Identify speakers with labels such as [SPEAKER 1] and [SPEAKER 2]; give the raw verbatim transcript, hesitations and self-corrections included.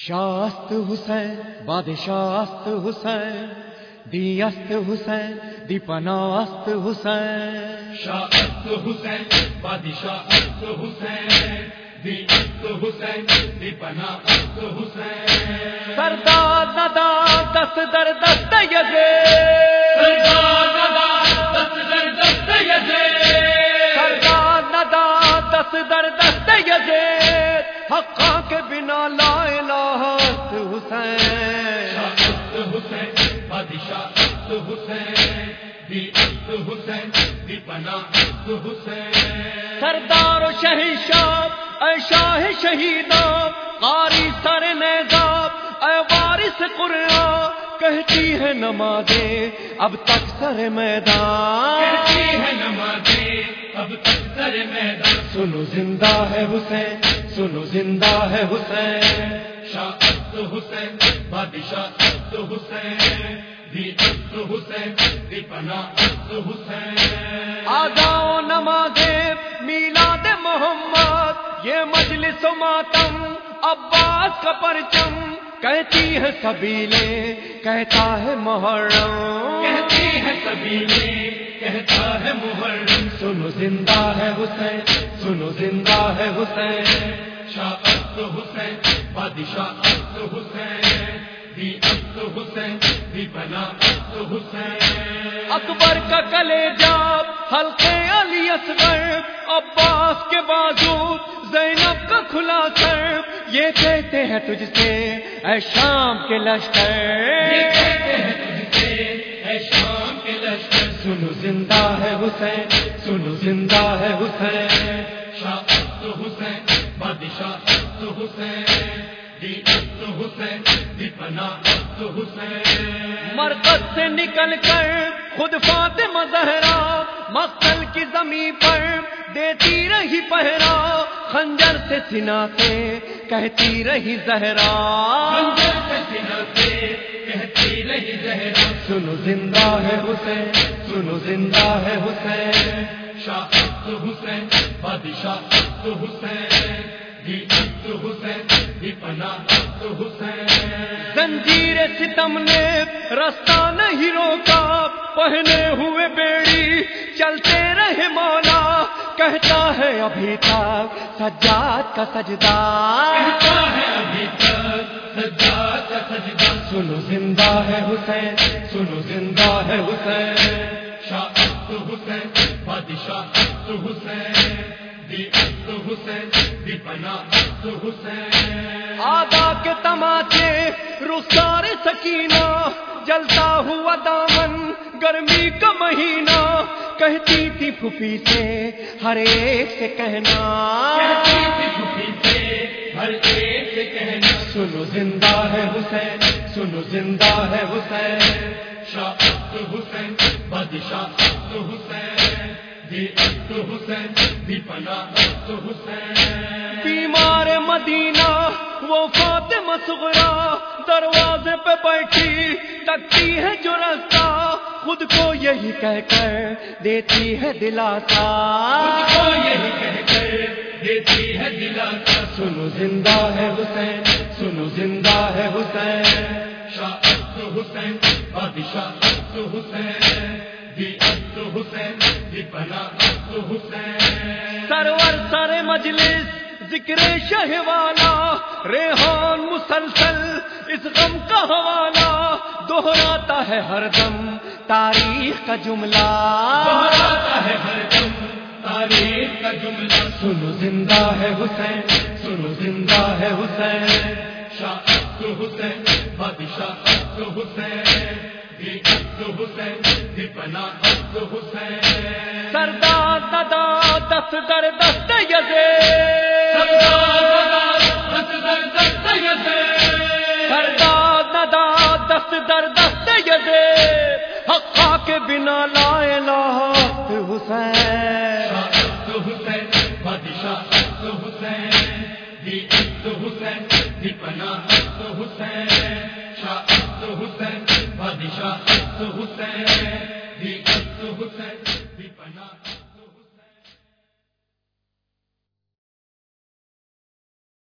[SPEAKER 1] شاست حسین بادشاست حسین دیست حسین دیپناست حسین
[SPEAKER 2] شاست حسین بادشاست حسین دیست حسین دیپناست حسین
[SPEAKER 1] سردار ندا دست در دست یزید
[SPEAKER 2] سردار ندا دست در دست یزید
[SPEAKER 1] سردار ندا دست در دست یزید حقا کے بنا لا الہ حسین
[SPEAKER 2] شاست حسین بادشاست حسین دیست حسین دیپناست حسین
[SPEAKER 1] سردار و شہنشاہ اے شاہ شہیداں قاری سر نیزاب اے وارث قرآن کہتی ہے نمازیں اب تک سر میدان
[SPEAKER 2] کہتی ہے نمازیں اب تک سر میدان
[SPEAKER 1] سنو زندہ ہے حسین سنو زندہ ہے حسین
[SPEAKER 2] شاست حسین بادشاست حسین دیست حسین دیپناست حسین
[SPEAKER 1] آجاؤ نمازیں میلاد محمد یہ مجلس و ماتم عباس کا پرچم کہتی ہے سبیلیں کہتا ہے محرم
[SPEAKER 2] کہتی ہے سبیلیں کہتا ہے محرم
[SPEAKER 1] سنو زندہ ہے حسین سنو زندہ ہے حسین
[SPEAKER 2] شاست حسین بادشاست حسین دیست حسین دیپناست حسین
[SPEAKER 1] اکبر کا کلیجہ حلقے علی اصغر عباس کے بازو زینب کا کھلا سر یہ کہتے ہیں تجھ سے اے شام کے لشکر
[SPEAKER 2] یہ کہتے ہیں تجھ سے اے شام کے لشکر
[SPEAKER 1] سنو زندہ ہے حسین سنو زندہ ہے حسین
[SPEAKER 2] شاست حسین بادشاست حسین دیست حسین دیپناست حسین
[SPEAKER 1] مرکز سے نکل کر خود فاطمہ زہرا مقتل کی زمین پر دیتی رہی پہرا خنجر سے سینہ سے کہتی رہی زہرا
[SPEAKER 2] خنجر سے سینہ سے کہتی رہی زہرا
[SPEAKER 1] سنو زندہ ہے حسین سنو زندہ ہے حسین
[SPEAKER 2] شاست حسین بادشاست حسین دیست حسین دیپناست حسین
[SPEAKER 1] زنجیر ستم نے رستہ نہیں روکا پہنے ہوئے بیڑی چلتے رہے مولا کہتا ہے ابھی تک سجاد کا سجدہ
[SPEAKER 2] کہتا ہے ابھی تک سجاد کا سجدہ
[SPEAKER 1] سنو زندہ ہے حسین سنو زندہ ہے حسین
[SPEAKER 2] شاست حسین بادشاست حسین دیست حسین دیپناست حسین
[SPEAKER 1] آدھا کے تماچے رخسار سکینہ جلتا ہوا دامن گرمی کا مہینہ کہتی تھی پھوپھی سے ہر ایک سے کہنا
[SPEAKER 2] کہتی تھی پھوپھی سے ہر ایک سے کہنا
[SPEAKER 1] سنو زندہ ہے حسین سنو زندہ ہے حسین
[SPEAKER 2] شاست حسین بادشاست حسین دیست حسین دیپناست حسین
[SPEAKER 1] بیمار مدینہ وہ فاطمہ صغرا دروازے پہ بیٹھی تکتی ہے جو رستہ خود کو یہی کہہ کر دیتی ہے دلاسا
[SPEAKER 2] خود کو یہی کہہ کر دیتی ہے دلاسا
[SPEAKER 1] سنو زندہ ہے حسین سنو زندہ ہے حسین
[SPEAKER 2] شاست حسین بادشاست حسین دیست حسین دیپناست حسین
[SPEAKER 1] سرور سر مجلس ذکر شہ والا ریحان مسلسل اس غم کا حوالہ دہراتا ہے ہر دم تاریخ کا جملہ
[SPEAKER 2] دہراتا ہے ہر دم تاریخ کا جملہ
[SPEAKER 1] سنو زندہ ہے حسین سنو زندہ ہے حسین
[SPEAKER 2] شاست حسین بادشاست حسین دیست حسین دیپناست حسین
[SPEAKER 1] سردار ندا دست در دست یزید
[SPEAKER 2] سردار دست در دست یزید
[SPEAKER 1] سردار ندا دست در دست یزید حقا کے بنا لا الہ حسین
[SPEAKER 2] شاست حسین بادشاست حسین دیست حسین دیپناست حسین شاست حسین بادشاست حسین دیست حسین